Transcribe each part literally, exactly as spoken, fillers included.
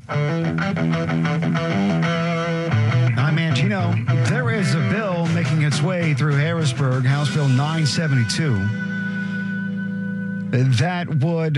I'm Mangino. There is a bill making its way through Harrisburg, House Bill nine seventy-two, that would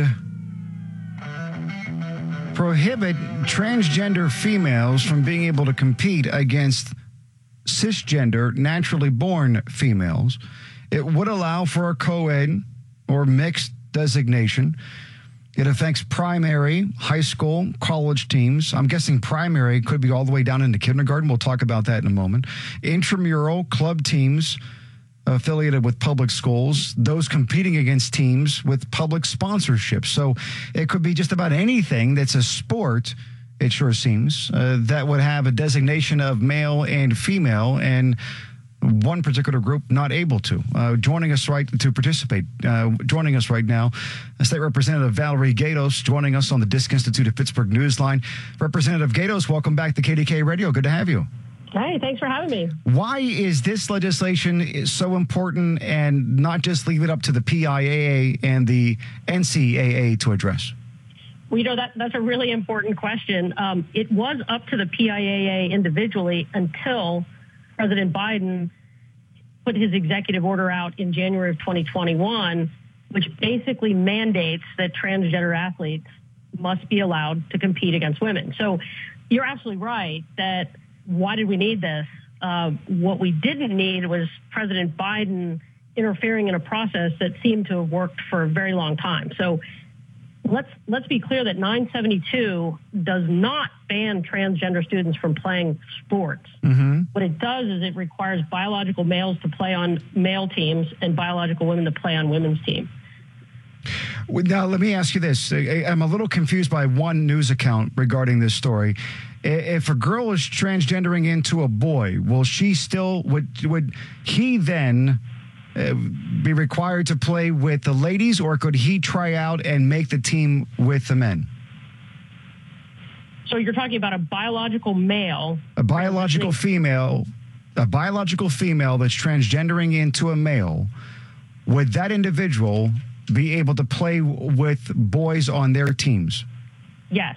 prohibit transgender females from being able to compete against cisgender, naturally born females. It would allow for a co-ed or mixed designation. It affects primary, high school, college teams. I'm guessing primary could be all the way down into kindergarten. We'll talk about that in a moment. Intramural club teams affiliated with public schools, those competing against teams with public sponsorship. So it could be just about anything that's a sport, it sure seems, uh, that would have a designation of male and female, and one particular group not able to. Uh, joining us right to participate, uh, joining us right now, State Representative Valerie Gatos, joining us on the Disc Institute of Pittsburgh Newsline. Representative Gatos, welcome back to K D K Radio. Good to have you. Hey, thanks for having me. Why is this legislation so important, and not just leave it up to the P I A A and the N C A A to address? Well, you know, that, that's a really important question. Um, it was up to the P I A A individually until President Biden put his executive order out in January of twenty twenty-one, which basically mandates that transgender athletes must be allowed to compete against women. So you're absolutely right that why did we need this? Uh, what we didn't need was President Biden interfering in a process that seemed to have worked for a very long time. So let's let's be clear that nine seventy-two does not ban transgender students from playing sports. Mm-hmm. What it does is it requires biological males to play on male teams and biological women to play on women's teams. Now, let me ask you this. I'm a little confused by one news account regarding this story. If a girl is transgendering into a boy, will she still, would, would he then uh, be required to play with the ladies, or could he try out and make the team with the men? So you're talking about a biological male. A biological female, a biological female that's transgendering into a male. Would that individual be able to play with boys on their teams? Yes.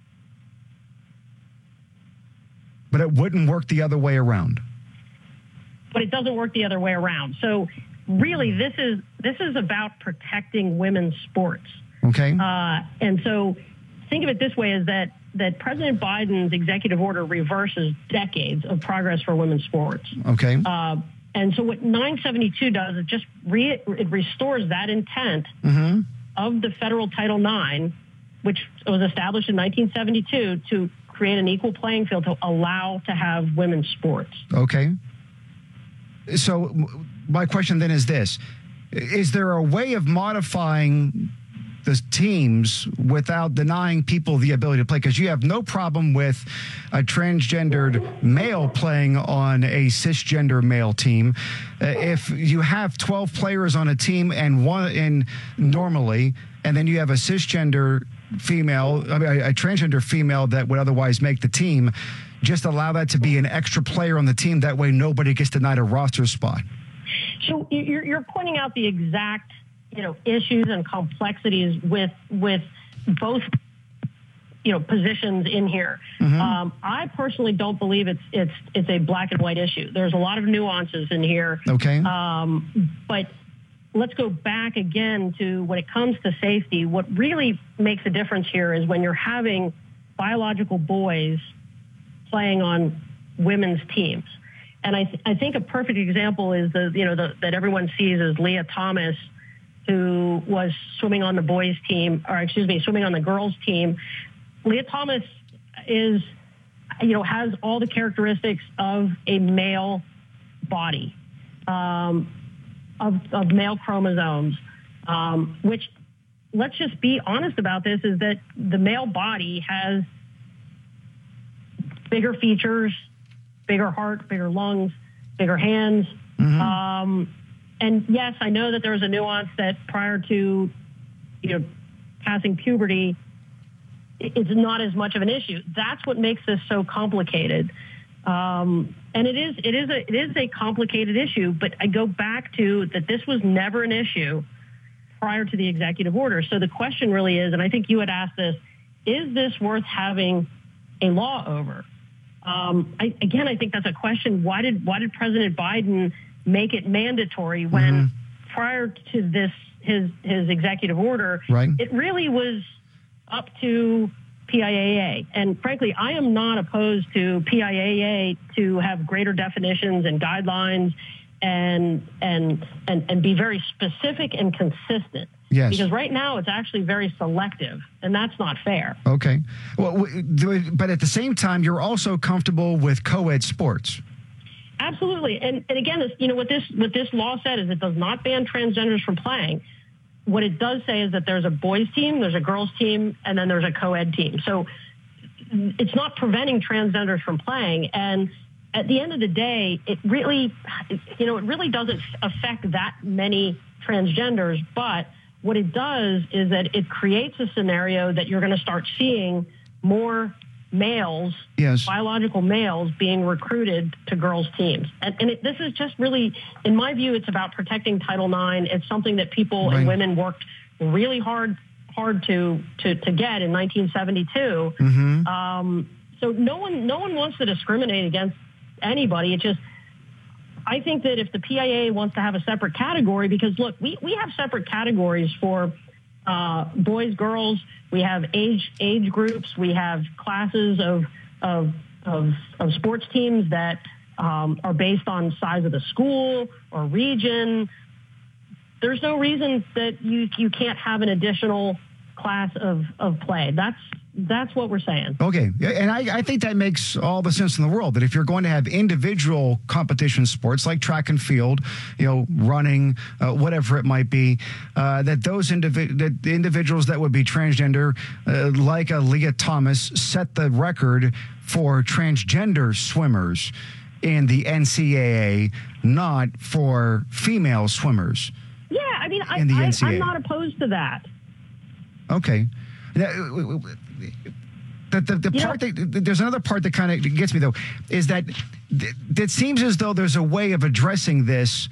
But it wouldn't work the other way around. But it doesn't work the other way around. So really, this is this is about protecting women's sports. Okay. Uh, and so think of it this way, is that that President Biden's executive order reverses decades of progress for women's sports. Okay. Uh, and so what nine seventy-two does is just re- it restores that intent mm-hmm. of the federal Title nine, which was established in nineteen seventy-two, to create an equal playing field to allow to have women's sports. Okay. So my question then is this. Is there a way of modifying the teams without denying people the ability to play? Because you have no problem with a transgendered male playing on a cisgender male team. Uh, if you have twelve players on a team and one in normally, and then you have a cisgender female, I mean, a, a transgender female that would otherwise make the team, just allow that to be an extra player on the team. That way nobody gets denied a roster spot. So you're, you're pointing out the exact, you know, issues and complexities with with both, you know, positions in here. Mm-hmm. Um, I personally don't believe it's it's it's a black and white issue. There's a lot of nuances in here. Okay. Um, but let's go back again to when it comes to safety. What really makes a difference here is when you're having biological boys playing on women's teams. And I, th- I think a perfect example is the, you know, the, that everyone sees is Leah Thomas, who was swimming on the boys team, or excuse me, swimming on the girls team. Leah Thomas is, you know, has all the characteristics of a male body, um, of, of male chromosomes, um, which, let's just be honest about this, is that the male body has bigger features, bigger heart, bigger lungs, bigger hands. Mm-hmm. Um, and yes, I know that there was a nuance that prior to, you know, passing puberty, it's not as much of an issue. That's what makes this so complicated. Um, and it is, it is a, it is a complicated issue, but I go back to that this was never an issue prior to the executive order. So the question really is, and I think you had asked this, is this worth having a law over. Um, I, again, I think that's a question. Why did why did President Biden make it mandatory when mm-hmm. prior to this his his executive order, right. it really was up to P I A A. And frankly, I am not opposed to P I A A to have greater definitions and guidelines and and and, and be very specific and consistent. Yes. Because right now it's actually very selective, and that's not fair. Okay. Well, but at the same time, you're also comfortable with co-ed sports. Absolutely. And and again, this, you know, what this what this law said is it does not ban transgenders from playing. What it does say is that there's a boys team, there's a girls team, and then there's a co-ed team. So it's not preventing transgenders from playing. And at the end of the day, it really, you know, it really doesn't affect that many transgenders, but what it does is that it creates a scenario that you're going to start seeing more males, yes. biological males, being recruited to girls' teams. And, and it, this is just really, in my view, it's about protecting Title nine. It's something that people right. and women worked really hard hard to to, to get in nineteen seventy-two. Mm-hmm. Um, so no one no one wants to discriminate against anybody. It just, I think that if the P I A A wants to have a separate category, because look, we, we have separate categories for uh, boys, girls, we have age age groups, we have classes of of of, of sports teams that um, are based on size of the school or region. There's no reason that you you can't have an additional class of, of play. That's That's what we're saying. Okay. And I, I think that makes all the sense in the world, that if you're going to have individual competition sports like track and field, you know, running, uh, whatever it might be, uh, that those indivi- that the individuals that would be transgender, uh, like a Leah Thomas, set the record for transgender swimmers in the N C double A, not for female swimmers. Yeah, I mean, I, in the I, N C double A. I'm not opposed to that. Okay. The, the, the part know, that, there's another part that kind of gets me, though, is that it seems as though there's a way of addressing this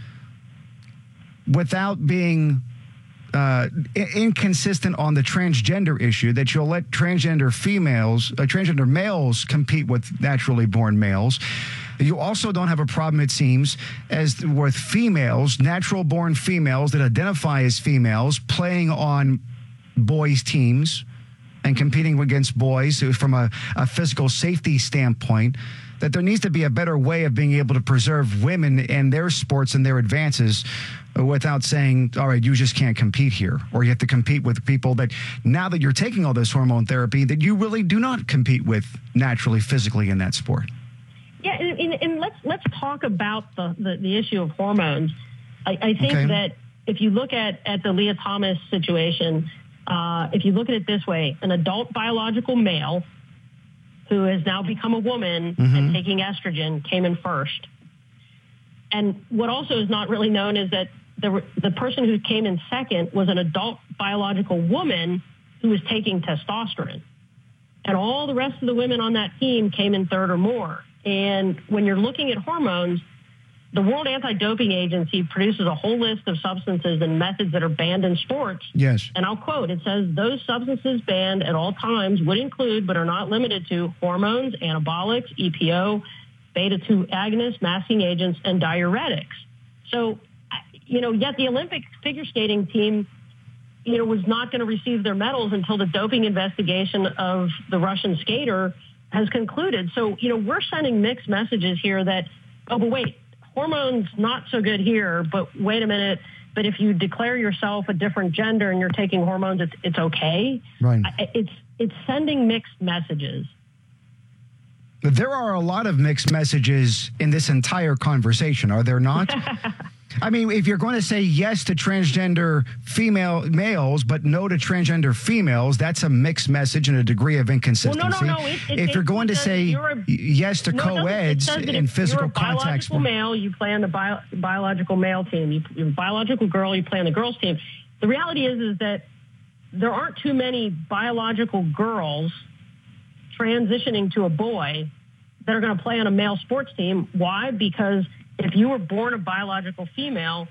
without being uh, inconsistent on the transgender issue, that you'll let transgender females, uh, transgender males compete with naturally born males. You also don't have a problem, it seems, as with females, natural born females that identify as females playing on boys' teams and competing against boys from a, a physical safety standpoint, that there needs to be a better way of being able to preserve women and their sports and their advances without saying, all right, you just can't compete here, or you have to compete with people that, now that you're taking all this hormone therapy, that you really do not compete with naturally, physically in that sport. Yeah, and, and, and let's let's talk about the, the, the issue of hormones. I, I think okay. that if you look at, at the Leah Thomas situation, Uh, if you look at it this way, an adult biological male who has now become a woman mm-hmm. and taking estrogen came in first. And what also is not really known is that the, the person who came in second was an adult biological woman who was taking testosterone. And all the rest of the women on that team came in third or more. And when you're looking at hormones, the World Anti-Doping Agency produces a whole list of substances and methods that are banned in sports. Yes. And I'll quote, it says, those substances banned at all times would include, but are not limited to, hormones, anabolics, E P O, beta two agonists, masking agents, and diuretics. So, you know, yet the Olympic figure skating team, you know, was not going to receive their medals until the doping investigation of the Russian skater has concluded. So, you know, we're sending mixed messages here that, oh, but wait, hormones not so good here, but wait a minute, but if you declare yourself a different gender and you're taking hormones, it's it's okay. Right. It's it's sending mixed messages. There are a lot of mixed messages in this entire conversation, are there not? I mean, if you're going to say yes to transgender female males, but no to transgender females, that's a mixed message and a degree of inconsistency. Well, no, no, no. It, it, if you're going to say a, yes to no, co-eds in physical contact, you're a biological male, you play on the bio, biological male team. You, you're a biological girl, you play on the girls team. The reality is, is that there aren't too many biological girls transitioning to a boy that are going to play on a male sports team. Why? Because if you were born a biological female,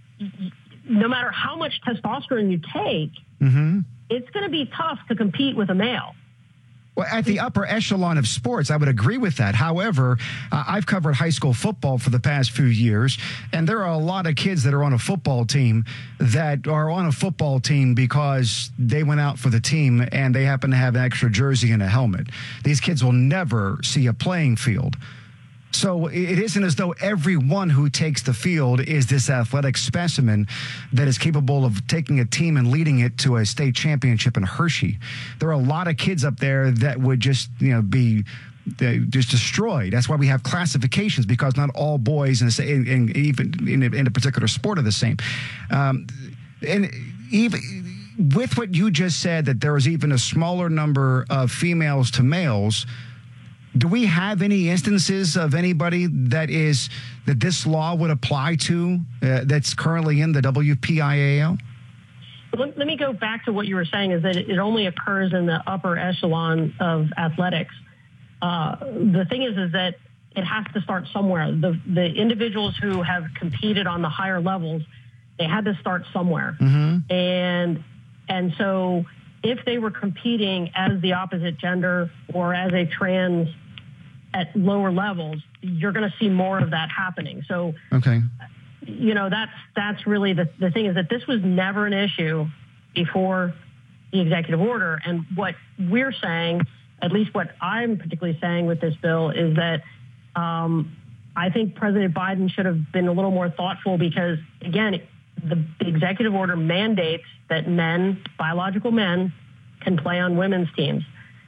no matter how much testosterone you take, mm-hmm. it's going to be tough to compete with a male. Well, at the upper echelon of sports, I would agree with that. However, uh, I've covered high school football for the past few years, and there are a lot of kids that are on a football team that are on a football team because they went out for the team and they happen to have an extra jersey and a helmet. These kids will never see a playing field. So it isn't as though everyone who takes the field is this athletic specimen that is capable of taking a team and leading it to a state championship in Hershey. There are a lot of kids up there that would just, you know, be uh, just destroyed. That's why we have classifications, because not all boys, in, in, in even in a, in a particular sport, are the same. Um, and even with what you just said, that there is even a smaller number of females to males. Do we have any instances of anybody that is that this law would apply to uh, that's currently in the W P I A L? Let, let me go back to what you were saying, is that it, it only occurs in the upper echelon of athletics. Uh, the thing is, is that it has to start somewhere. The, the individuals who have competed on the higher levels, they had to start somewhere. Mm-hmm. And, and so if they were competing as the opposite gender or as a trans at lower levels, you're going to see more of that happening. So, okay, you know, that's that's really the, the thing, is that this was never an issue before the executive order. And what we're saying, at least what I'm particularly saying with this bill, is that um, I think President Biden should have been a little more thoughtful, because, again, the executive order mandates that men, biological men, can play on women's teams.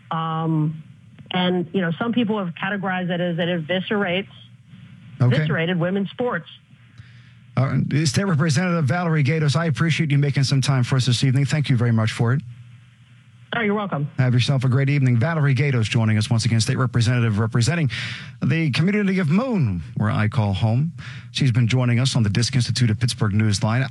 Um, and, you know, some people have categorized that as that it eviscerates, okay. eviscerated women's sports. Uh, State Representative Valerie Gaydos, I appreciate you making some time for us this evening. Thank you very much for it. Oh, you're welcome. Have yourself a great evening. Valerie Gaydos joining us once again, State Representative representing the community of Moon, where I call home. She's been joining us on the Disc Institute of Pittsburgh Newsline.